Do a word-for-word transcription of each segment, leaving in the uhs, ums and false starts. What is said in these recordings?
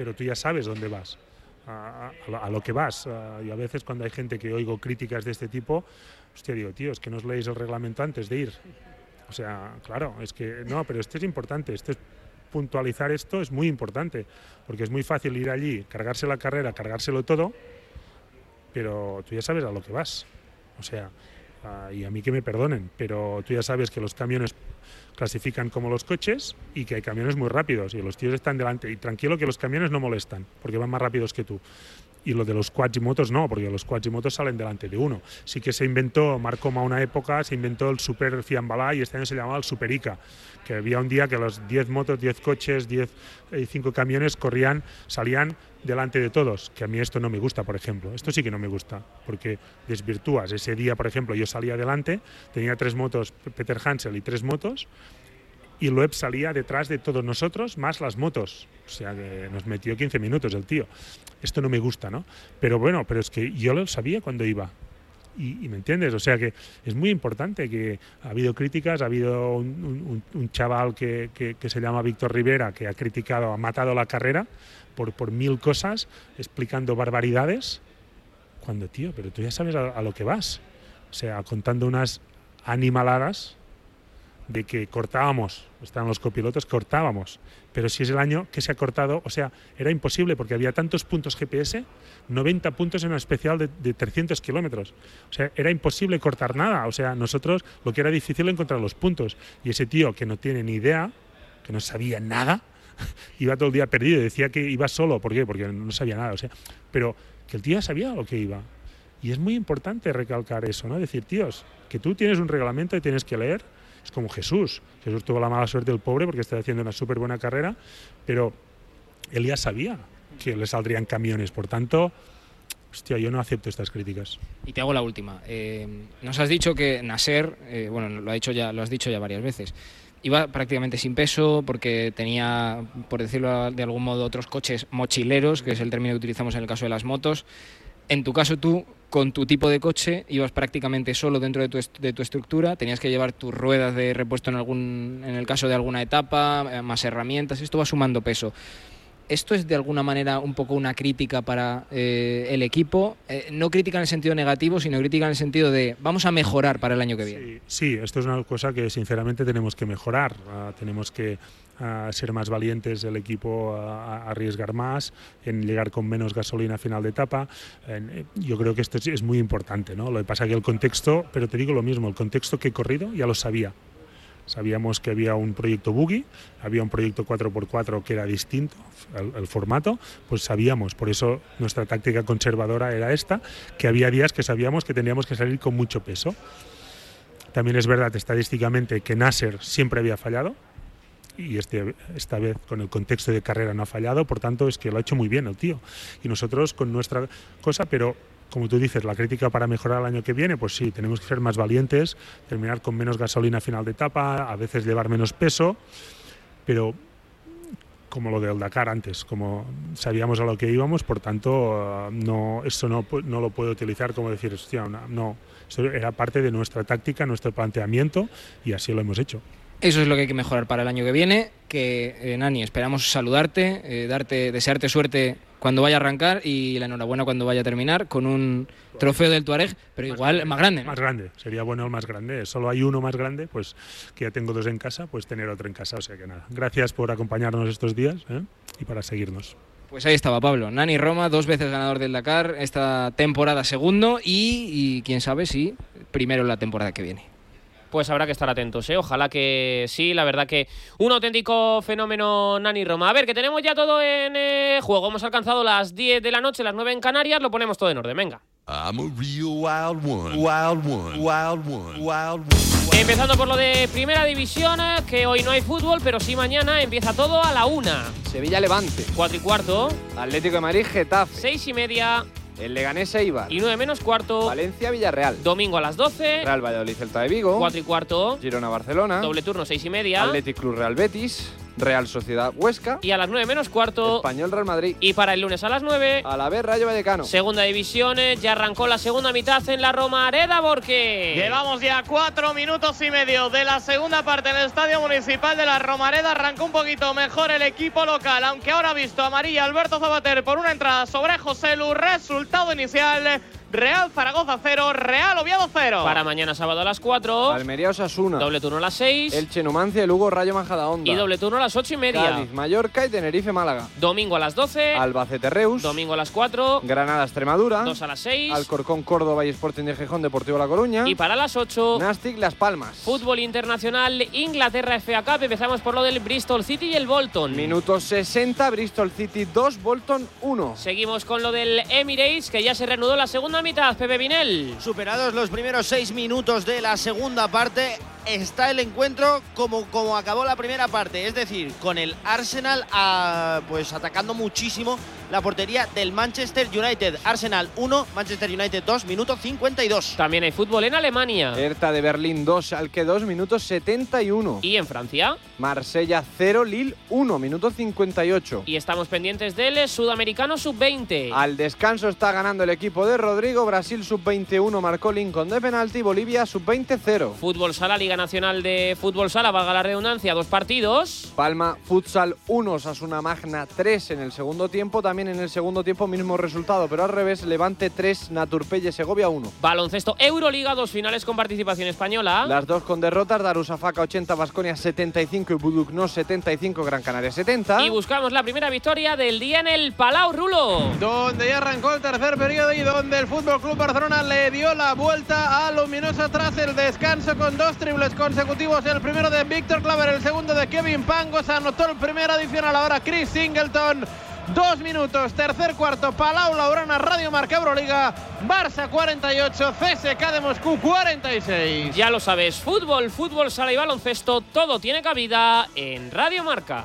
pero tú ya sabes dónde vas, a, a, a lo que vas. A, y a veces cuando hay gente que oigo críticas de este tipo, hostia, digo, tío, es que no os leéis el reglamento antes de ir. O sea, claro, es que no, pero esto es importante, esto es puntualizar esto es muy importante, porque es muy fácil ir allí, cargarse la carrera, cargárselo todo, pero tú ya sabes a lo que vas. O sea, uh, y a mí que me perdonen, pero tú ya sabes que los camiones clasifican como los coches y que hay camiones muy rápidos y los tíos están delante. Y tranquilo que los camiones no molestan, porque van más rápidos que tú. Y lo de los quads y motos no, porque los quads y motos salen delante de uno. Sí que se inventó, Marcoma una época, se inventó el Super Fiambalá y este año se llamaba el Super Ica, que había un día que los diez motos, diez coches, diez y cinco camiones corrían, salían delante de todos, que a mí esto no me gusta, por ejemplo. Esto sí que no me gusta, porque desvirtúas. Ese día, por ejemplo, yo salía adelante, tenía tres motos, Peter Hansel y tres motos, y Loeb salía detrás de todos nosotros, más las motos. O sea, que nos metió quince minutos el tío. Esto no me gusta, ¿no? Pero bueno, pero es que yo lo sabía cuando iba. Y, y me entiendes, o sea que es muy importante que ha habido críticas, ha habido un, un, un chaval que, que, que se llama Víctor Rivera, que ha criticado, ha matado la carrera por, por mil cosas, explicando barbaridades, cuando, tío, pero tú ya sabes a, a lo que vas. O sea, contando unas animaladas de que cortábamos, estaban los copilotos, cortábamos, pero si es el año que se ha cortado, o sea, era imposible porque había tantos puntos G P S, noventa puntos en una especial de, de trescientos kilómetros, o sea, era imposible cortar nada, o sea, nosotros lo que era difícil era encontrar los puntos, y ese tío que no tiene ni idea, que no sabía nada, iba todo el día perdido, decía que iba solo, ¿por qué? Porque no sabía nada, o sea, pero que el tío ya sabía lo que iba, y es muy importante recalcar eso, ¿no? Decir, tíos, que tú tienes un reglamento y tienes que leer. Es como Jesús. Jesús tuvo la mala suerte del pobre porque estaba haciendo una súper buena carrera, pero él ya sabía que le saldrían camiones. Por tanto, hostia, yo no acepto estas críticas. Y te hago la última. Eh, nos has dicho que Nasser, eh, bueno, lo, ha dicho ya, lo has dicho ya varias veces, iba prácticamente sin peso porque tenía, por decirlo de algún modo, otros coches mochileros, que es el término que utilizamos en el caso de las motos. En tu caso, tú, con tu tipo de coche, ibas prácticamente solo dentro de tu, est- de tu estructura, tenías que llevar tus ruedas de repuesto en, algún, en el caso de alguna etapa, más herramientas, esto va sumando peso. ¿Esto es de alguna manera un poco una crítica para eh, el equipo? Eh, no crítica en el sentido negativo, sino crítica en el sentido de vamos a mejorar para el año que viene. Sí, sí, esto es una cosa que sinceramente tenemos que mejorar. Uh, tenemos que uh, ser más valientes, el equipo a, a arriesgar más, en llegar con menos gasolina a final de etapa. En, yo creo que esto es, es muy importante, ¿no? Lo que pasa es que el contexto, pero te digo lo mismo, el contexto que he corrido ya lo sabía. Sabíamos que había un proyecto buggy, había un proyecto cuatro por cuatro que era distinto, el, el formato, pues sabíamos, por eso nuestra táctica conservadora era esta, que había días que sabíamos que teníamos que salir con mucho peso. También es verdad estadísticamente que Nasser siempre había fallado, y este, esta vez con el contexto de carrera no ha fallado, por tanto es que lo ha hecho muy bien el tío. Y nosotros con nuestra cosa, pero como tú dices, la crítica para mejorar el año que viene, pues sí, tenemos que ser más valientes, terminar con menos gasolina a final de etapa, a veces llevar menos peso, pero como lo del Dakar antes, como sabíamos a lo que íbamos, por tanto, no, eso no, no lo puedo utilizar como decir, hostia, no, no, eso era parte de nuestra táctica, nuestro planteamiento, y así lo hemos hecho. Eso es lo que hay que mejorar para el año que viene, que eh, Nani, esperamos saludarte, eh, darte, desearte suerte cuando vaya a arrancar y la enhorabuena cuando vaya a terminar con un trofeo del Tuareg, pero más igual grande, más grande, ¿no? Más grande, sería bueno el más grande. Solo hay uno más grande, pues que ya tengo dos en casa, pues tener otro en casa, o sea que nada. Gracias por acompañarnos estos días, ¿eh? Y para seguirnos. Pues ahí estaba Pablo, Nani Roma, dos veces ganador del Dakar, esta temporada segundo y, y quién sabe si primero en la temporada que viene. Pues habrá que estar atentos, ¿eh? Ojalá que sí, la verdad que un auténtico fenómeno Nani Roma. A ver, que tenemos ya todo en eh, juego. Hemos alcanzado las diez de la noche, las nueve en Canarias, lo ponemos todo en orden, venga. I'm a real wild one, wild one, wild one, wild one. Empezando por lo de Primera División, que hoy no hay fútbol, pero sí mañana empieza todo a la una. Sevilla Levante. Cuatro y cuarto. Atlético de Madrid Getafe. Seis y media. El Leganés Eibar. Y nueve menos cuarto. Valencia Villarreal. Domingo a las doce. Real Valladolid Celta de Vigo. Cuatro y cuarto. Girona Barcelona. Doble turno seis y media. Athletic Club Real Betis. Real Sociedad Huesca. Y a las nueve menos cuarto, Español Real Madrid. Y para el lunes a las nueve, Alavés Rayo Vallecano. Segunda división, ya arrancó la segunda mitad en la Romareda, Borque. Llevamos ya cuatro minutos y medio de la segunda parte en el Estadio Municipal de la Romareda. Arrancó un poquito mejor el equipo local, aunque ahora ha visto amarilla Alberto Zabater por una entrada sobre Joselu. Resultado inicial: Real Zaragoza cero, Real Oviedo cero. Para mañana sábado a las cuatro, Almería Osasuna. Doble turno a las seis. Elche Numancia, Lugo Rayo Majadahonda. Y doble turno a las ocho y media. Cádiz Mallorca y Tenerife Málaga. Domingo a las doce. Albacete Reus. Domingo a las cuatro. Granada Extremadura. dos a las seis. Alcorcón Córdoba y Sporting de Gijón, Deportivo La Coruña. Y para las ocho, Nastic Las Palmas. Fútbol internacional, Inglaterra F A Cup. Empezamos por lo del Bristol City y el Bolton. Minuto sesenta, Bristol City dos, Bolton uno. Seguimos con lo del Emirates, que ya se reanudó la segunda mitad. Pepe Vinel. Superados los primeros seis minutos de la segunda parte, está el encuentro como, como acabó la primera parte, es decir, con el Arsenal a, pues atacando muchísimo la portería del Manchester United. Arsenal uno, Manchester United dos, minuto cincuenta y dos. También hay fútbol en Alemania. Hertha de Berlín dos, Schalke dos, minuto setenta y uno. Y en Francia, Marsella cero, Lille uno, minuto cincuenta y ocho. Y estamos pendientes del sudamericano sub veinte. Al descanso está ganando el equipo de Rodrigo. Brasil sub veintiuno marcó Lincoln de penalti. Bolivia sub veinte cero. Fútbol Sala, Liga Nacional de Fútbol Sala, valga la redundancia, dos partidos. Palma Futsal uno, Osasuna Magna tres en el segundo tiempo. También en el segundo tiempo mismo resultado, pero al revés, Levante tres, Naturpelle Segovia uno. Baloncesto Euroliga, dos finales con participación española. Las dos con derrotas, Darussafaka ochenta, Baskonia setenta y cinco y Buducnos setenta y cinco, Gran Canaria setenta. Y buscamos la primera victoria del día en el Palau, Rulo. Donde ya arrancó el tercer periodo y donde el Fútbol Club Barcelona le dio la vuelta a Luminoso tras el descanso con dos triples consecutivos. El primero de Víctor Claver, el segundo de Kevin Pangos. Anotó el primer adicional ahora Chris Singleton. Dos minutos, tercer cuarto, Palau Laurana, Radio Marca Euroliga, Barça cuarenta y ocho, C S K de Moscú cuarenta y seis. Ya lo sabes, fútbol, fútbol, sala y baloncesto, todo tiene cabida en Radio Marca.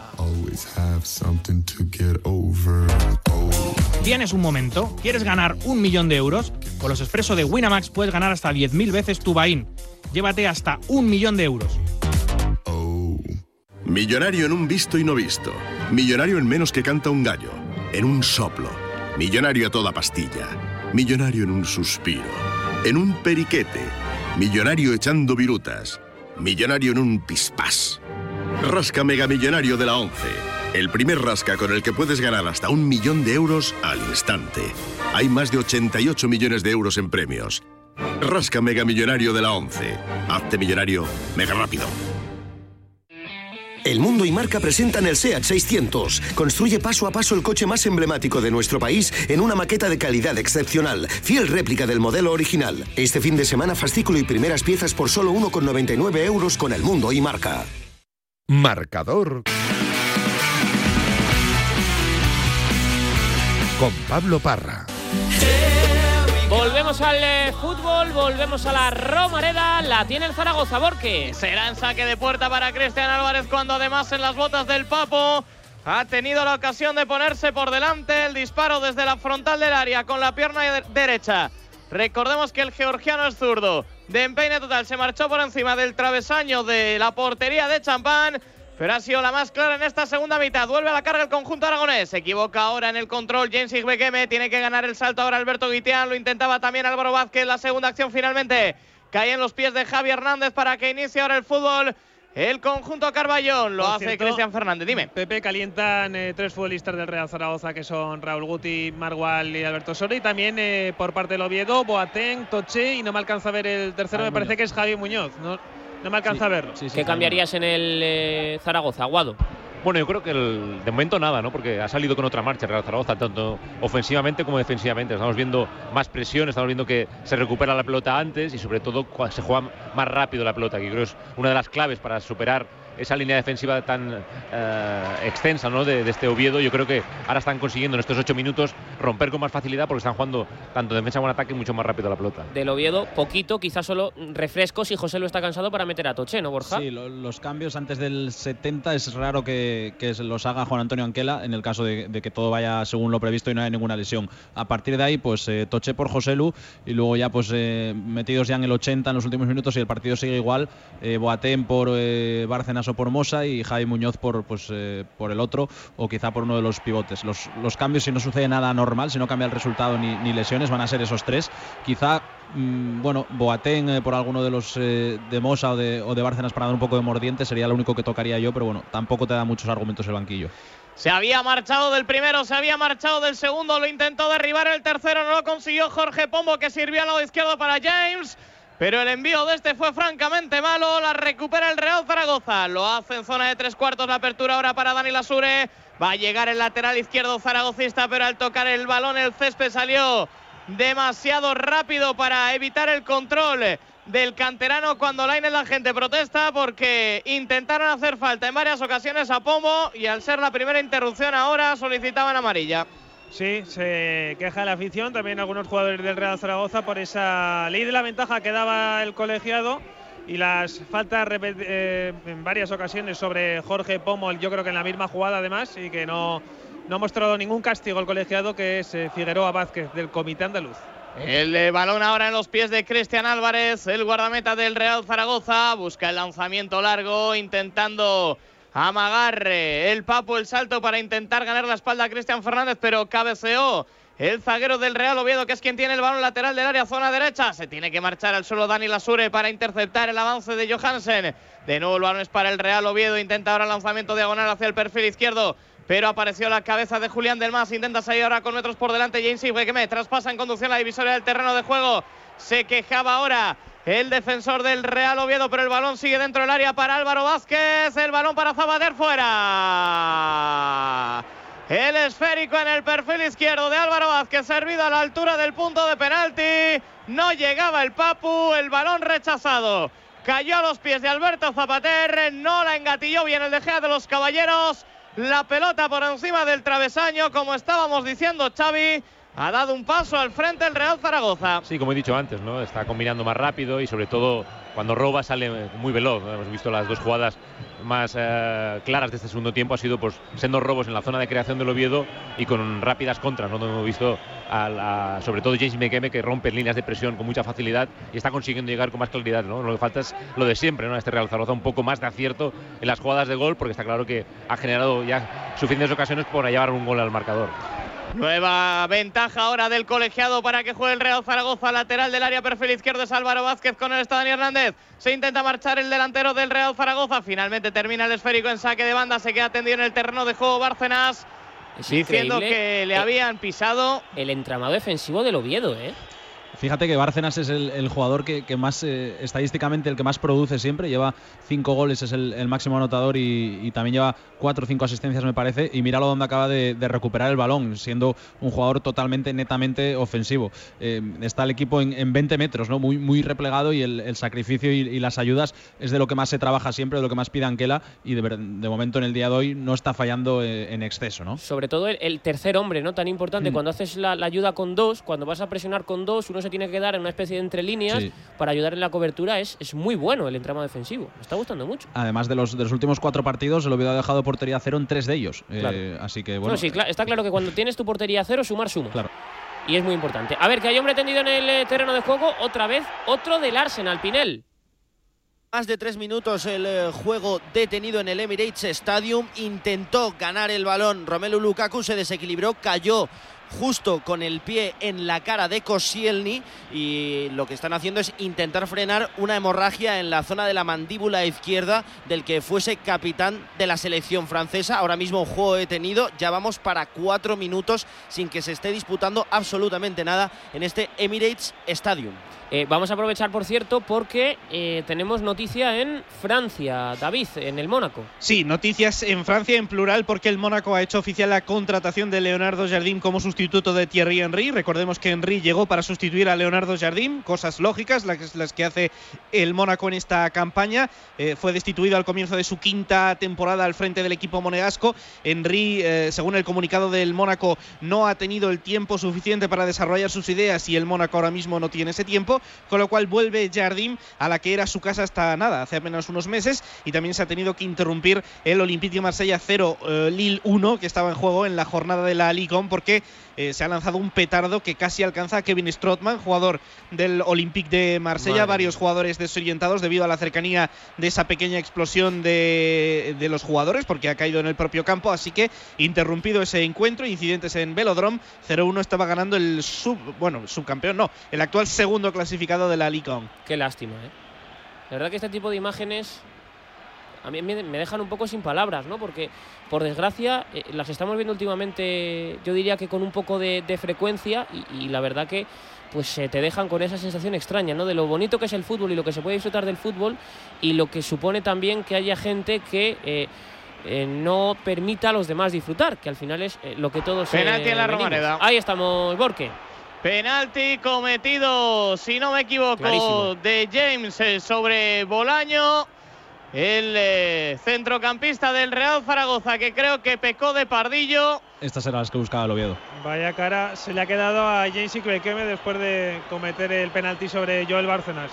¿Tienes un momento? ¿Quieres ganar un millón de euros? Con los Expreso de Winamax puedes ganar hasta diez mil veces tu buy-in. Llévate hasta un millón de euros. Millonario en un visto y no visto. Millonario en menos que canta un gallo. En un soplo. Millonario a toda pastilla. Millonario en un suspiro. En un periquete. Millonario echando virutas. Millonario en un pispás. Rasca Mega Millonario de la ONCE. El primer rasca con el que puedes ganar hasta un millón de euros al instante. Hay más de ochenta y ocho millones de euros en premios. Rasca Mega Millonario de la ONCE. Hazte millonario mega rápido. El Mundo y Marca presentan el SEAT seiscientos. Construye paso a paso el coche más emblemático de nuestro país en una maqueta de calidad excepcional, fiel réplica del modelo original. Este fin de semana fascículo y primeras piezas por solo uno con noventa y nueve euros con el Mundo y Marca. Marcador con Pablo Parra. Volvemos al eh, fútbol, volvemos a la Romareda, la tiene el Zaragoza, Borque. Será en saque de puerta para Cristian Álvarez cuando además en las botas del Papo ha tenido la ocasión de ponerse por delante. El disparo desde la frontal del área con la pierna de derecha. Recordemos que el georgiano es zurdo. De empeine total se marchó por encima del travesaño de la portería de Champán, pero ha sido la más clara en esta segunda mitad. Vuelve a la carga el conjunto aragonés. Se equivoca ahora en el control James Igbequeme. Tiene que ganar el salto ahora Alberto Guitián. Lo intentaba también Álvaro Vázquez. La segunda acción finalmente cae en los pies de Javi Hernández para que inicie ahora el fútbol. El conjunto Carballón lo Por hace cierto, Cristian Fernández. Dime. Pepe, calientan eh, tres futbolistas del Real Zaragoza que son Raúl Guti, Margual y Alberto Soria. Y también eh, por parte del Oviedo, Boateng, Toche y no me alcanza a ver el tercero, Javi me parece Muñoz. que es Javi Muñoz. No, no me alcanza Sí, a verlo. sí, sí, ¿Qué cambiarías en el eh, Zaragoza, Aguado? Bueno, yo creo que el, de momento nada, ¿no? Porque ha salido con otra marcha el Real Zaragoza, tanto ofensivamente como defensivamente. Estamos viendo más presión, estamos viendo que se recupera la pelota antes y sobre todo se juega más rápido la pelota, que creo es una de las claves para superar esa línea defensiva tan eh, extensa, ¿no? de, de este Oviedo. Yo creo que ahora están consiguiendo en estos ocho minutos romper con más facilidad porque están jugando tanto defensa como en ataque mucho más rápido la pelota. Del Oviedo, poquito, quizás solo refrescos y José lo está cansado para meter a Toche, ¿no, Borja? Sí, lo, los cambios antes del setenta es raro que, que los haga Juan Antonio Anquela en el caso de, de que todo vaya según lo previsto y no haya ninguna lesión. A partir de ahí, pues eh, Toche por Joselu y luego ya pues eh, metidos ya en el ochenta en los últimos minutos y el partido sigue igual. Eh, Boateng por eh, Bárcenas caso por Mosa, y Javi Muñoz por, pues, eh, por el otro, o quizá por uno de los pivotes. Los, los cambios, si no sucede nada normal, si no cambia el resultado ni, ni lesiones, van a ser esos tres. Quizá, mmm, bueno, Boateng eh, por alguno de los eh, de Mosa o de, o de Bárcenas para dar un poco de mordiente sería lo único que tocaría yo, pero bueno, tampoco te da muchos argumentos el banquillo. Se había marchado del primero, se había marchado del segundo, lo intentó derribar el tercero, no lo consiguió Jorge Pombo, que sirvió al lado izquierdo para James, pero el envío de este fue francamente malo. La recupera el Real Zaragoza, lo hace en zona de tres cuartos, la apertura ahora para Dani Lasure, va a llegar el lateral izquierdo zaragocista, pero al tocar el balón el césped salió demasiado rápido para evitar el control del canterano cuando Lainez la gente protesta, porque intentaron hacer falta en varias ocasiones a Pombo y al ser la primera interrupción ahora solicitaban amarilla. Sí, se queja la afición, también algunos jugadores del Real Zaragoza, por esa ley de la ventaja que daba el colegiado y las faltas eh, en varias ocasiones sobre Jorge Pombo, yo creo que en la misma jugada además, y que no, no ha mostrado ningún castigo el colegiado, que es eh, Figueroa Vázquez del Comité Andaluz. El eh, balón ahora en los pies de Cristian Álvarez, el guardameta del Real Zaragoza, busca el lanzamiento largo, intentando amagar eh, el Papu el salto para intentar ganar la espalda a Cristian Fernández, pero cabeceó el zaguero del Real Oviedo, que es quien tiene el balón lateral del área, zona derecha. Se tiene que marchar al suelo Dani Lasure para interceptar el avance de Johansen. De nuevo el balón es para el Real Oviedo, intenta ahora el lanzamiento diagonal hacia el perfil izquierdo, pero apareció la cabeza de Julián del Mas, intenta salir ahora con metros por delante James Iwekeme, traspasa en conducción la divisoria del terreno de juego, se quejaba ahora el defensor del Real Oviedo, pero el balón sigue dentro del área para Álvaro Vázquez, el balón para Zabater fuera. El esférico en el perfil izquierdo de Álvaro Vázquez, servido a la altura del punto de penalti, no llegaba el Papu, el balón rechazado, cayó a los pies de Alberto Zapater, no la engatilló bien el De Gea de los Caballeros. La pelota por encima del travesaño, como estábamos diciendo, Xavi, ha dado un paso al frente el Real Zaragoza. Sí, como he dicho antes, ¿no? Está combinando más rápido y sobre todo cuando roba sale muy veloz, ¿no? Hemos visto las dos jugadas más eh, claras de este segundo tiempo, ha sido pues sendos robos en la zona de creación del Oviedo y con rápidas contras, ¿no? Donde hemos visto a, a, sobre todo James Iwekeme, que rompe líneas de presión con mucha facilidad y está consiguiendo llegar con más claridad, ¿no? Lo que falta es lo de siempre, ¿no? Este Real Zaragoza, un poco más de acierto en las jugadas de gol, porque está claro que ha generado ya suficientes ocasiones para llevar un gol al marcador. Nueva ventaja ahora del colegiado para que juegue el Real Zaragoza. Lateral del área, perfil izquierdo es Álvaro Vázquez, con él está Dani Hernández. Se intenta marchar el delantero del Real Zaragoza. Finalmente termina el esférico en saque de banda. Se queda tendido en el terreno de juego Bárcenas, es diciendo que le habían pisado. El entramado defensivo del Oviedo, ¿eh? Fíjate que Bárcenas es el, el jugador que, que más, eh, estadísticamente, el que más produce siempre. Lleva cinco goles, es el, el máximo anotador y, y también lleva cuatro o cinco asistencias, me parece. Y míralo donde acaba de, de recuperar el balón, siendo un jugador totalmente, netamente ofensivo. Eh, está el equipo en, en veinte metros, ¿no? Muy, muy replegado, y el, el sacrificio y, y las ayudas es de lo que más se trabaja siempre, de lo que más pide Anquela. Y de, de momento en el día de hoy no está fallando eh, en exceso, ¿no? Sobre todo el, el tercer hombre, ¿no? Tan importante. Mm. Cuando haces la, la ayuda con dos, cuando vas a presionar con dos, uno se tiene que dar en una especie de entre líneas, sí, para ayudar en la cobertura. Es, es muy bueno el entramado defensivo, me está gustando mucho. Además de los, de los últimos cuatro partidos, el Oviedo ha dejado portería cero en tres de ellos. Claro. Eh, así que bueno. No, sí, cl- está claro que cuando tienes tu portería cero, sumar suma. Claro. Y es muy importante. A ver, que hay hombre tendido en el eh, terreno de juego, otra vez, otro del Arsenal, Pinel. Más de tres minutos el eh, juego detenido en el Emirates Stadium. Intentó ganar el balón Romelu Lukaku, se desequilibró, cayó justo con el pie en la cara de Koscielny, y lo que están haciendo es intentar frenar una hemorragia en la zona de la mandíbula izquierda del que fuese capitán de la selección francesa. Ahora mismo juego detenido, ya vamos para cuatro minutos sin que se esté disputando absolutamente nada en este Emirates Stadium. Eh, vamos a aprovechar, por cierto, porque eh, tenemos noticia en Francia, David, en el Mónaco. Sí, noticias en Francia en plural, porque el Mónaco ha hecho oficial la contratación de Leonardo Jardim como sustituto de Thierry Henry. Recordemos que Henry llegó para sustituir a Leonardo Jardim, cosas lógicas las, las que hace el Mónaco en esta campaña. Eh, fue destituido al comienzo de su quinta temporada al frente del equipo monegasco. Henry, eh, según el comunicado del Mónaco, no ha tenido el tiempo suficiente para desarrollar sus ideas, y el Mónaco ahora mismo no tiene ese tiempo, con lo cual vuelve Jardim a la que era su casa hasta nada, hace apenas unos meses, y también se ha tenido que interrumpir el Olympique de Marsella cero, eh, Lille uno, que estaba en juego en la jornada de la Ligue uno, porque eh, se ha lanzado un petardo que casi alcanza a Kevin Strootman, jugador del Olympique de Marsella. Madre Varios mía. Jugadores desorientados debido a la cercanía de esa pequeña explosión de, de los jugadores, porque ha caído en el propio campo. Así que interrumpido ese encuentro, incidentes en Velodrome. cero uno estaba ganando el sub, bueno, subcampeón, no, el actual segundo clasificado de la Ligue uno. Qué lástima, ¿eh? La verdad que este tipo de imágenes a mí me dejan un poco sin palabras, ¿no? Porque, por desgracia, eh, las estamos viendo últimamente, yo diría que con un poco de, de frecuencia y, y la verdad que pues eh, te dejan con esa sensación extraña, ¿no? De lo bonito que es el fútbol y lo que se puede disfrutar del fútbol y lo que supone también que haya gente que eh, eh, no permita a los demás disfrutar, que al final es eh, lo que todos... Penalti eh, en la venimos. Romareda. Ahí estamos, Borque. Penalti cometido, si no me equivoco, Clarísimo. de James eh, sobre Bolaño. El eh, centrocampista del Real Zaragoza, que creo que pecó de pardillo. Estas eran las que buscaba el Oviedo. Vaya cara se le ha quedado a James Ikwekeme después de cometer el penalti sobre Joel Bárcenas.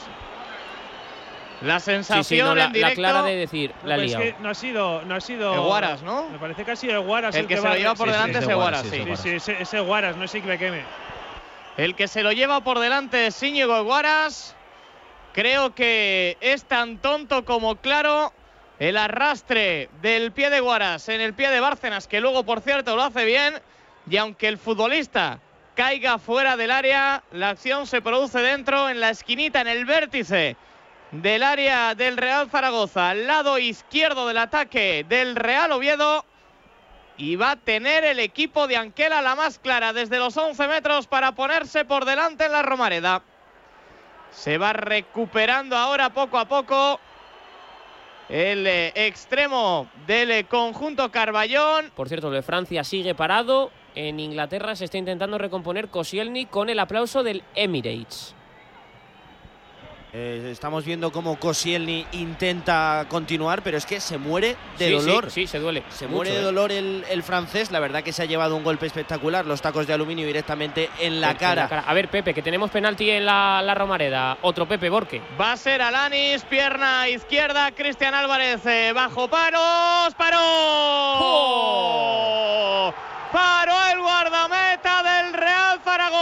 La sensación sí, sí, no, la, en directo, la clara de decir, no, la pues liado. Es que no ha sido, no ha sido. El Guaras, ¿no? Me parece que ha sido el Guaras. El, el que, que se va, lo lleva por sí, delante sí, es el Guaras, sí. Sí, sí, ese, ese Guaras, no es Ikwekeme. El que se lo lleva por delante es Íñigo Guaras. Creo que es tan tonto como claro el arrastre del pie de Guaras en el pie de Bárcenas, que luego, por cierto, lo hace bien. Y aunque el futbolista caiga fuera del área, la acción se produce dentro, en la esquinita, en el vértice del área del Real Zaragoza, al lado izquierdo del ataque del Real Oviedo. Y va a tener el equipo de Anquela la más clara desde los once metros para ponerse por delante en la Romareda. Se va recuperando ahora poco a poco el eh, extremo del eh, conjunto Carballón. Por cierto, lo de Francia sigue parado. En Inglaterra se está intentando recomponer Koscielny con el aplauso del Emirates. Eh, estamos viendo cómo Koscielny intenta continuar, pero es que se muere de sí, dolor. Sí, sí, se duele. Se mucho, muere de eh. dolor el, el francés. La verdad que se ha llevado un golpe espectacular, los tacos de aluminio directamente en la, en, cara. en la cara. A ver, Pepe, que tenemos penalti en la, la Romareda. Otro Pepe Borque. Va a ser Alanis, pierna izquierda, Cristian Álvarez eh, bajo paros. ¡Paró! ¡Oh! Paró el guardameta del Real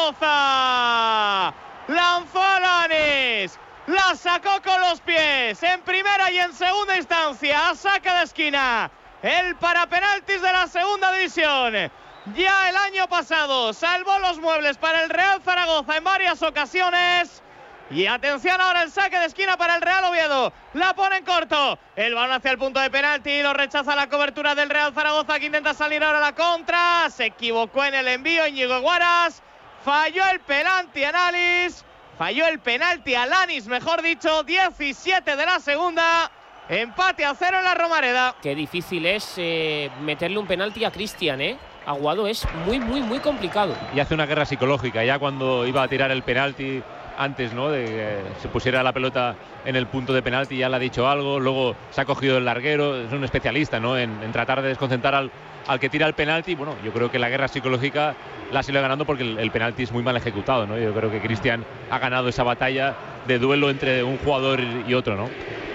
Zaragoza. Lanzó Alanis. La sacó con los pies en primera y en segunda instancia a saque de esquina. El parapenaltis de la segunda división. Ya el año pasado salvó los muebles para el Real Zaragoza en varias ocasiones. Y atención ahora el saque de esquina para el Real Oviedo. La pone en corto. El balón hacia el punto de penalti. Lo rechaza la cobertura del Real Zaragoza, que intenta salir ahora a la contra. Se equivocó en el envío Íñigo Guaras. Falló el penalti Alanis. Falló el penalti Alanis, mejor dicho. diecisiete de la segunda. Empate a cero en la Romareda. Qué difícil es eh, meterle un penalti a Cristian, ¿eh? Aguado es muy, muy, muy complicado. Y hace una guerra psicológica. Ya cuando iba a tirar el penalti, antes, ¿no?, de que se pusiera la pelota en el punto de penalti, ya le ha dicho algo. Luego se ha cogido el larguero. Es un especialista, ¿no?, en, en tratar de desconcentrar al, al que tira el penalti. Bueno, yo creo que la guerra psicológica la sigue ganando porque el, el penalti es muy mal ejecutado, ¿no? Yo creo que Cristian ha ganado esa batalla de duelo entre un jugador y otro, ¿no?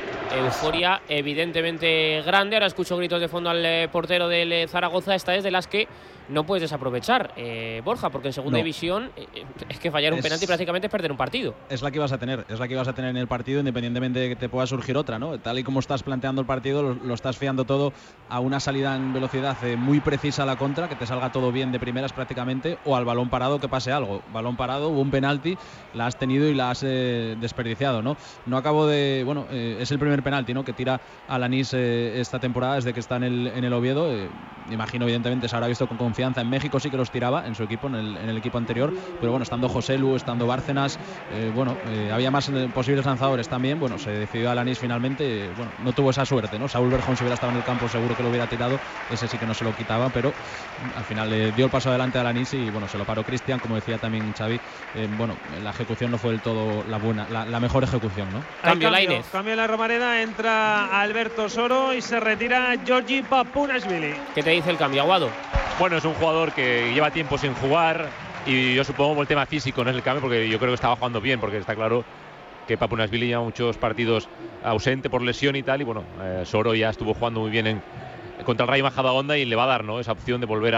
Euforia evidentemente grande. Ahora escucho gritos de fondo al eh, portero del eh, Zaragoza. Esta es de las que no puedes desaprovechar, eh, Borja, porque en segunda No. división eh, es que fallar un Es- penalti prácticamente es perder un partido. Es la que ibas a tener, es la que ibas a tener en el partido, independientemente de que te pueda surgir otra, ¿no? Tal y como estás planteando el partido, lo, lo estás fiando todo a una salida en velocidad eh, muy precisa a la contra, que te salga todo bien de primeras prácticamente, o al balón parado que pase algo. Balón parado, hubo un penalti, la has tenido y la has eh, desperdiciado, ¿no? No acabo de, bueno, eh, es el primer penalti, ¿no?, que tira Alanis eh, esta temporada desde que está en el, en el Oviedo. Eh, imagino evidentemente se habrá visto con confianza. En México sí que los tiraba en su equipo, en el, en el equipo anterior, pero bueno, estando Joselu, estando Bárcenas, eh, bueno, eh, había más eh, posibles lanzadores también. Bueno, se decidió Alanis finalmente, eh, bueno, no tuvo esa suerte, ¿no? Saúl Berjón, si hubiera estado en el campo, seguro que lo hubiera tirado, ese sí que no se lo quitaba, pero al final le dio el paso adelante a Alanis y bueno, se lo paró Cristian, como decía también Xavi. Eh, bueno, la ejecución no fue del todo la buena, la, la mejor ejecución, ¿no? Cambio, cambio, Lainez. cambio en la Romareda, entra Alberto Soro y se retira Georgi Papunashvili. ¿Qué te dice el cambio, Aguado? Bueno, es un jugador que lleva tiempo sin jugar y yo supongo por el tema físico no es el cambio, porque yo creo que estaba jugando bien, porque está claro que Papunashvili lleva muchos partidos ausente por lesión y tal, y bueno, eh, Soro ya estuvo jugando muy bien en, contra el Rayo Majadahonda y le va a dar, ¿no?, esa opción de volver a,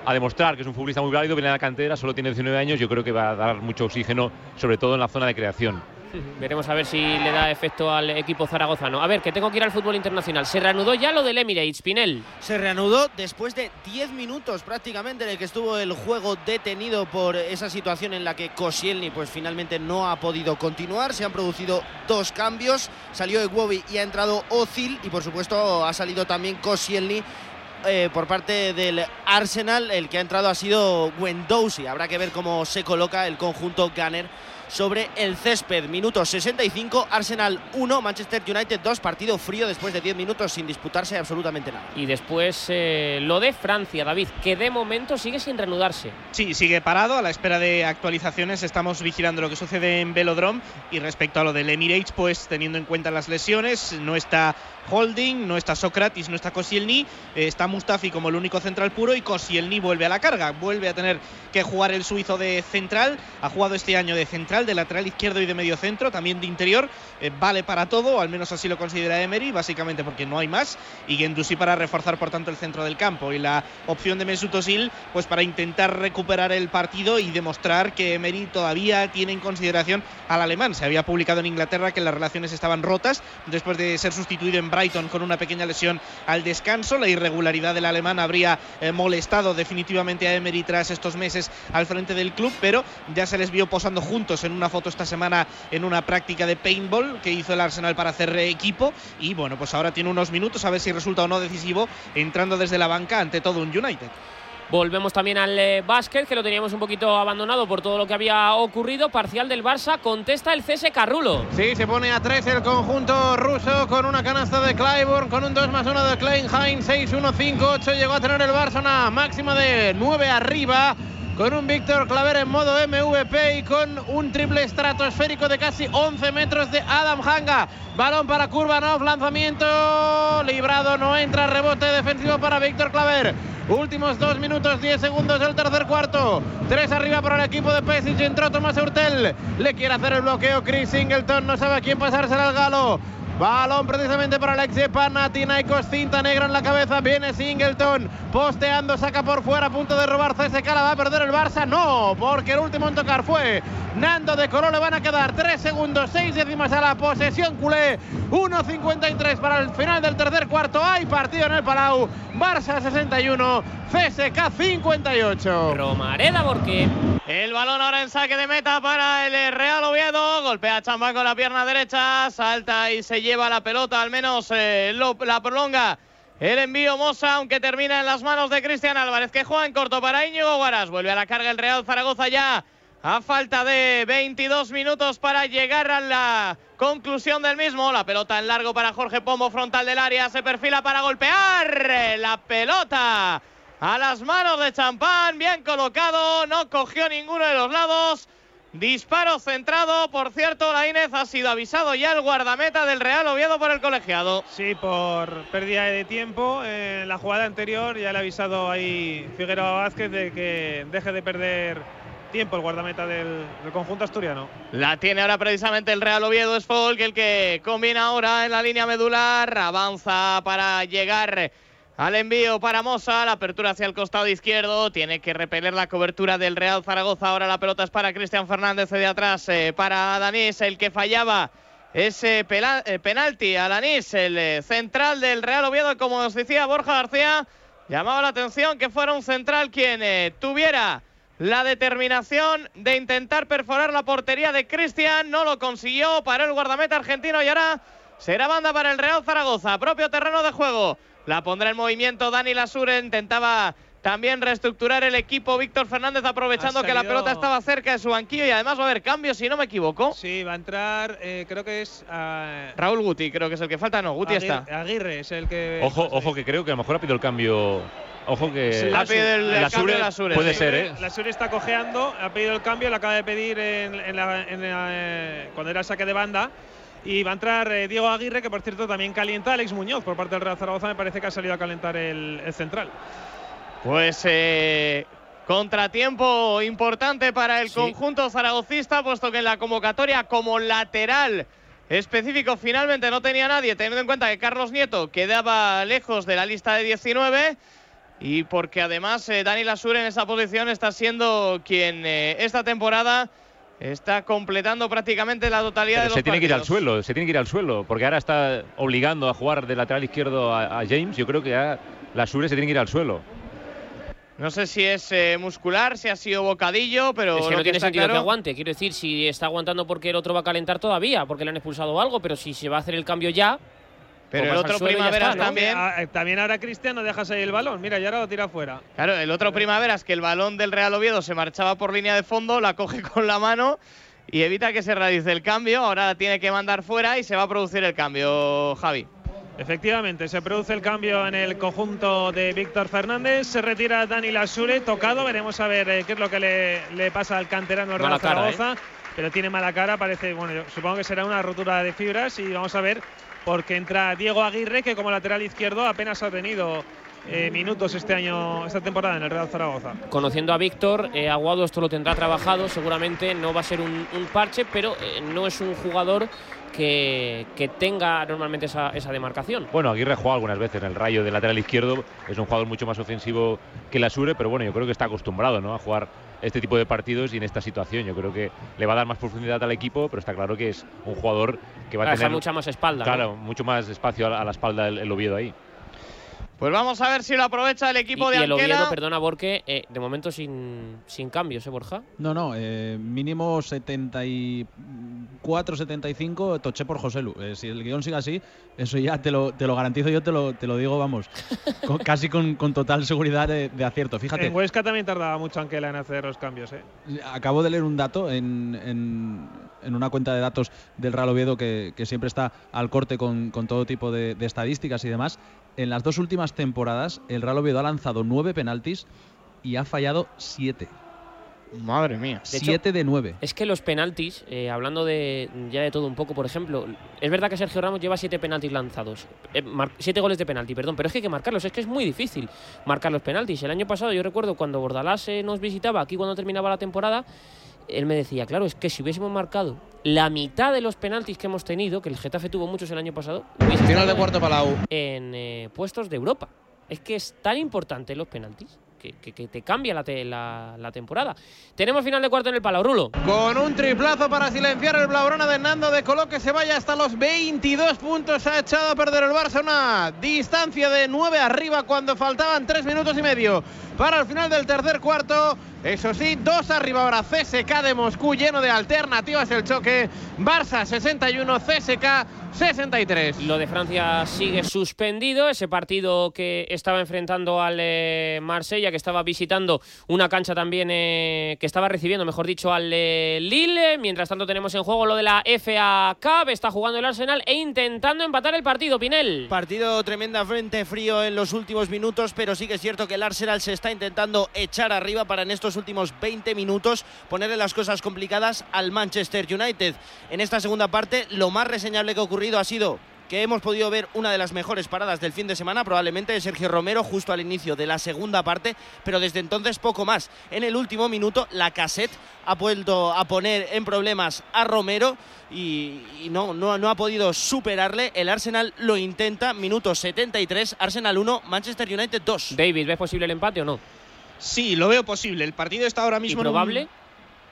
a demostrar que es un futbolista muy válido, viene a la cantera, solo tiene diecinueve años, yo creo que va a dar mucho oxígeno, sobre todo en la zona de creación. Veremos a ver si le da efecto al equipo zaragozano. A ver, que tengo que ir al fútbol internacional. Se reanudó ya lo del Emirates, Pinel. Se reanudó después de diez minutos prácticamente en el que estuvo el juego detenido por esa situación en la que Koscielny pues finalmente no ha podido continuar. Se han producido dos cambios. Salió Egwobi y ha entrado Ozil y por supuesto ha salido también Koscielny. Eh, por parte del Arsenal, el que ha entrado ha sido Guendouzi. Habrá que ver cómo se coloca el conjunto Gunner sobre el césped. Minuto sesenta y cinco, Arsenal uno, Manchester United dos, partido frío después de diez minutos sin disputarse absolutamente nada. Y después eh, lo de Francia, David, que de momento sigue sin reanudarse. Sí, sigue parado a la espera de actualizaciones. Estamos vigilando lo que sucede en Velodrome. Y respecto a lo del Emirates, pues teniendo en cuenta las lesiones, no está Holding, no está Sócrates, no está Koscielny, eh, está Mustafi como el único central puro y Koscielny vuelve a la carga, vuelve a tener que jugar el suizo de central. Ha jugado este año de central, de lateral izquierdo y de medio centro, también de interior. Eh, vale para todo, al menos así lo considera Emery, básicamente porque no hay más, y Guendouzi para reforzar por tanto el centro del campo, y la opción de Mesut Özil pues para intentar recuperar el partido y demostrar que Emery todavía tiene en consideración al alemán. Se había publicado en Inglaterra que las relaciones estaban rotas después de ser sustituido en Brighton con una pequeña lesión al descanso. La irregularidad del alemán habría eh, molestado definitivamente a Emery tras estos meses al frente del club, pero ya se les vio posando juntos en una foto esta semana en una práctica de paintball que hizo el Arsenal para hacer equipo, y bueno, pues ahora tiene unos minutos a ver si resulta o no decisivo entrando desde la banca ante todo un United. Volvemos también al eh, básquet, que lo teníamos un poquito abandonado por todo lo que había ocurrido. Parcial del Barça, contesta el C S K A Rulo. Sí, se pone a tres el conjunto ruso con una canasta de Clyburn, con un dos más uno de Klein-Hein, seis uno cinco ocho. Llegó a tener el Barça una máxima de nueve arriba, con un Víctor Claver en modo M V P y con un triple estratosférico de casi once metros de Adam Hanga. Balón para Kurbanov, lanzamiento librado, no entra, rebote defensivo para Víctor Claver. Últimos dos minutos, diez segundos del tercer cuarto. Tres arriba para el equipo de Pesic. Entró Tomás Hurtel. Le quiere hacer el bloqueo Chris Singleton. No sabe a quién pasársela al galo. Balón precisamente para Alex Panathinaikos, cinta negra en la cabeza, viene Singleton, posteando, saca por fuera, a punto de robar C S K, la va a perder el Barça, no, porque el último en tocar fue Nando de Colo. Le van a quedar tres segundos, seis décimas a la posesión culé, uno cincuenta y tres para el final del tercer cuarto. Hay partido en el Palau, Barça sesenta y uno, C S K cincuenta y ocho. Romareda porque el balón ahora en saque de meta para el Real Oviedo, golpea Chambán con la pierna derecha, salta y se lleva la pelota, al menos eh, lo, la prolonga el envío Mosa, aunque termina en las manos de Cristian Álvarez, que juega en corto para Íñigo Guaras. Vuelve a la carga el Real Zaragoza ya a falta de veintidós minutos para llegar a la conclusión del mismo. La pelota en largo para Jorge Pombo, frontal del área, se perfila para golpear la pelota a las manos de Champán, bien colocado, no cogió ninguno de los lados. Disparo centrado, por cierto, Lainez ha sido avisado ya el guardameta del Real Oviedo por el colegiado. Sí, por pérdida de tiempo. En la jugada anterior ya le ha avisado ahí Figueroa Vázquez de que deje de perder tiempo el guardameta del, del conjunto asturiano. La tiene ahora precisamente el Real Oviedo, es Folk el que combina ahora en la línea medular, avanza para llegar al envío para Mosa, la apertura hacia el costado izquierdo, tiene que repeler la cobertura del Real Zaragoza. Ahora la pelota es para Cristian Fernández de atrás, eh, para Danís, el que fallaba ese pela, eh, penalti a Danís, el eh, central del Real Oviedo. Como os decía Borja García, llamaba la atención que fuera un central quien eh, tuviera la determinación de intentar perforar la portería de Cristian, no lo consiguió, paró el guardameta argentino y ahora será banda para el Real Zaragoza, propio terreno de juego. La pondrá en movimiento Dani Lasure, intentaba también reestructurar el equipo Víctor Fernández, aprovechando que la pelota estaba cerca de su banquillo, y además va a haber cambios, si no me equivoco. Sí, va a entrar, eh, creo que es uh, Raúl Guti, creo que es el que falta, no, Guti Aguirre, está. Aguirre es el que… Ojo, ojo que creo que a lo mejor ha pedido el cambio… Ojo que… Sí, ha pedido el, el cambio de Lasure. Puede sí. ser, ¿eh? Lasure está cojeando, ha pedido el cambio, lo acaba de pedir en, en la, en la, eh, cuando era el saque de banda. Y va a entrar eh, Diego Aguirre, que por cierto también calienta Alex Muñoz por parte del Real Zaragoza. Me parece que ha salido a calentar el, el central. Pues eh, contratiempo importante para el sí. conjunto zaragocista, puesto que en la convocatoria como lateral específico finalmente no tenía nadie, teniendo en cuenta que Carlos Nieto quedaba lejos de la lista de diecinueve. y porque además eh, Dani Lasure en esa posición está siendo quien eh, esta temporada está completando prácticamente la totalidad Pero de los se tiene partidos. que ir al suelo, se tiene que ir al suelo, porque ahora está obligando a jugar de lateral izquierdo a, a James. Yo creo que ya Lasure se tiene que ir al suelo. No sé si es eh, muscular, si ha sido bocadillo, pero Es que lo no tiene está sentido claro, que aguante. Quiero decir, si está aguantando porque el otro va a calentar todavía, porque le han expulsado algo, pero si se va a hacer el cambio ya. Pero pues el vas al otro suelo y ya Primaveras está, ¿no? también. Ah, eh, también ahora Cristiano dejas ahí el balón. Mira, y ahora lo tira fuera. Claro, el otro Primaveras, que el balón del Real Oviedo se marchaba por línea de fondo, la coge con la mano y evita que se realice el cambio. Ahora tiene que mandar fuera y se va a producir el cambio, Javi. Efectivamente, se produce el cambio en el conjunto de Víctor Fernández. Se retira Dani Lasure, tocado. Veremos a ver eh, qué es lo que le, le pasa al canterano Real Mala cara, Zaragoza. ¿eh? Pero tiene mala cara, parece, bueno, yo supongo que será una rotura de fibras y vamos a ver, porque entra Diego Aguirre, que como lateral izquierdo apenas ha tenido eh, minutos este año, esta temporada en el Real Zaragoza. Conociendo a Víctor, eh, Aguado esto lo tendrá trabajado, seguramente no va a ser un, un parche, pero eh, no es un jugador que, que tenga normalmente esa, esa demarcación. Bueno, Aguirre ha jugado algunas veces en el Rayo de lateral izquierdo, es un jugador mucho más ofensivo que Lasure, pero bueno, yo creo que está acostumbrado, ¿no?, a jugar este tipo de partidos y en esta situación yo creo que le va a dar más profundidad al equipo, pero está claro que es un jugador que va, va a tener mucha más espalda. Claro, ¿no? mucho más espacio a la, a la espalda el, el Oviedo ahí. Pues vamos a ver si lo aprovecha el equipo y, de y el Anquela. Oviedo, perdona Borque, eh, de momento sin, sin cambios, ¿eh, Borja? No, no, eh, mínimo setenta y cuatro, setenta y cinco, toché por Joselu. Eh, si el guión sigue así, eso ya te lo, te lo garantizo, yo te lo, te lo digo, vamos, con, casi con, con total seguridad de, de acierto. Fíjate. En Huesca también tardaba mucho Anquela en hacer los cambios, ¿eh? Acabo de leer un dato en, en, en una cuenta de datos del Real Oviedo que, que siempre está al corte con, con todo tipo de, de estadísticas y demás. En las dos últimas temporadas, el Real Oviedo ha lanzado nueve penaltis y ha fallado siete. Madre mía. De Siete hecho, de nueve. Es que los penaltis, eh, hablando de ya de todo un poco, por ejemplo, es verdad que Sergio Ramos lleva siete penaltis lanzados, eh, siete goles de penalti, perdón, pero es que hay que marcarlos, es que es muy difícil marcar los penaltis. El año pasado yo recuerdo cuando Bordalás eh, nos visitaba aquí cuando terminaba la temporada, él me decía, claro, es que si hubiésemos marcado la mitad de los penaltis que hemos tenido, que el Getafe tuvo muchos el año pasado, final de cuarto para la U, en eh, puestos de Europa. Es que es tan importante los penaltis que, que, que te cambia la, te, la, la temporada. Tenemos final de cuarto en el Palau, Rulo. Con un triplazo para silenciar el Blaugrana de Nando de Colo, que se vaya hasta los veintidós puntos. Ha echado a perder el Barça una distancia de nueve arriba cuando faltaban tres minutos y medio para el final del tercer cuarto. Eso sí, dos arriba ahora. C S K de Moscú lleno de alternativas el choque. Barça sesenta y uno, C S K sesenta y tres. Lo de Francia sigue suspendido. Ese partido que estaba enfrentando al eh, Marsella, que estaba visitando una cancha también, eh, que estaba recibiendo, mejor dicho, al eh, Lille. Mientras tanto tenemos en juego lo de la F A Cup. Está jugando el Arsenal e intentando empatar el partido, Pinel. Partido tremendamente frío en los últimos minutos, pero sí que es cierto que el Arsenal se está intentando echar arriba para en estos últimos veinte minutos ponerle las cosas complicadas al Manchester United. En esta segunda parte, lo más reseñable que ha ocurrido ha sido que hemos podido ver una de las mejores paradas del fin de semana, probablemente de Sergio Romero, justo al inicio de la segunda parte, pero desde entonces poco más. En el último minuto, Lacazette ha vuelto a poner en problemas a Romero y, y no, no, no ha podido superarle. El Arsenal lo intenta, minuto setenta y tres, Arsenal uno, Manchester United dos. David, ¿ves posible el empate o no? Sí, lo veo posible. El partido está ahora mismo... ¿Y probable? En un...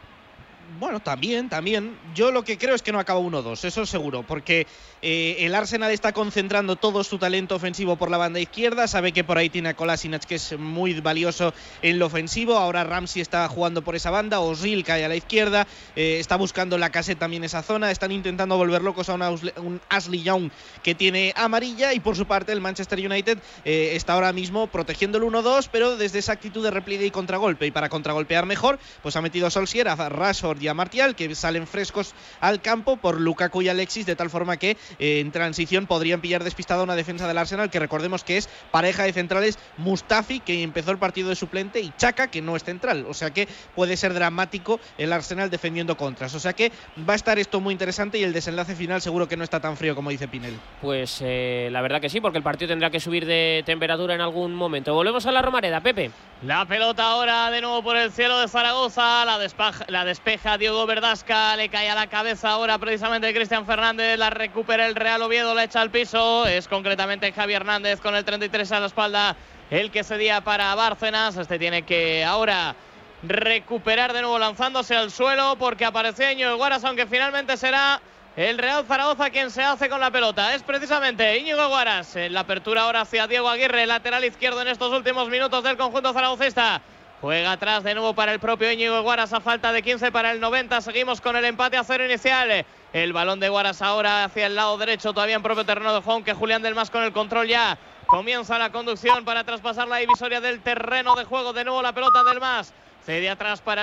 Bueno, también, también. Yo lo que creo es que no acaba uno dos, eso seguro, porque eh, el Arsenal está concentrando todo su talento ofensivo por la banda izquierda, sabe que por ahí tiene a Kolasinac, que es muy valioso en lo ofensivo, ahora Ramsey está jugando por esa banda, Ozil cae a la izquierda, eh, está buscando Lacazette también esa zona, están intentando volver locos a una, un Ashley Young que tiene amarilla, y por su parte el Manchester United eh, está ahora mismo protegiendo el uno dos, pero desde esa actitud de repliegue y contragolpe, y para contragolpear mejor, pues ha metido a Solskjaer, a Rashford y a Martial, que salen frescos al campo por Lukaku y Alexis, de tal forma que eh, en transición podrían pillar despistada una defensa del Arsenal, que recordemos que es pareja de centrales Mustafi, que empezó el partido de suplente, y Chaka, que no es central, o sea que puede ser dramático el Arsenal defendiendo contras, o sea que va a estar esto muy interesante, y el desenlace final seguro que no está tan frío como dice Pinel. Pues eh, la verdad que sí, porque el partido tendrá que subir de temperatura en algún momento. Volvemos a la Romareda, Pepe. La pelota ahora de nuevo por el cielo de Zaragoza, la, despeja, la despeja Diego Verdasca, le cae a la cabeza ahora precisamente Cristian Fernández, la recupera el Real Oviedo, la echa al piso, es concretamente Javi Hernández con el treinta y tres a la espalda el que cedía para Bárcenas. Este tiene que ahora recuperar de nuevo lanzándose al suelo porque apareció Íñigo Guaras, aunque finalmente será el Real Zaragoza quien se hace con la pelota. Es precisamente Íñigo Guaras en la apertura ahora hacia Diego Aguirre, lateral izquierdo en estos últimos minutos del conjunto zaragocista. Juega atrás de nuevo para el propio Íñigo Guaras a falta de quince para el noventa. Seguimos con el empate a cero inicial. El balón de Guaras ahora hacia el lado derecho, todavía en propio terreno de juego, aunque Julián del Mas con el control ya. Comienza la conducción para traspasar la divisoria del terreno de juego. De nuevo la pelota del Mas. Cede atrás para